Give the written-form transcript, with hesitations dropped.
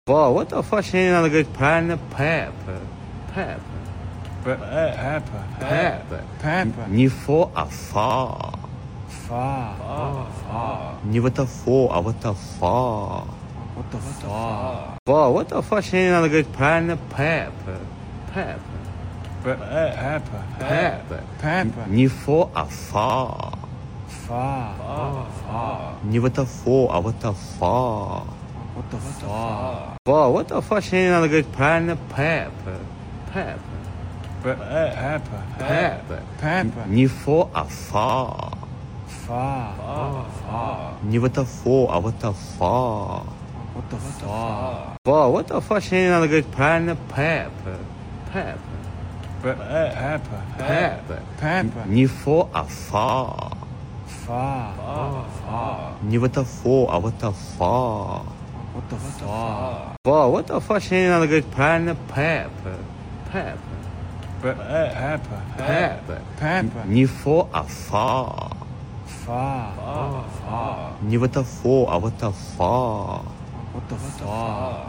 Wow, what the fuck? She not good plan pepper. Ni for a far. Ni what the for a what the far. Wow, what the fuck? She not good plan pepper. Ni for a far. Ni what the for a what the far. Wow, what the fuck? She not good plan pepper. Ni for a far. Ni what the for a what the far. Wow, what the fuck? She not good plan pepper. Ni for a far. Ni what the for a what the far. Wow, what the fuck? She not good plan pepper. Ni for a far. Ni what the for a what the far.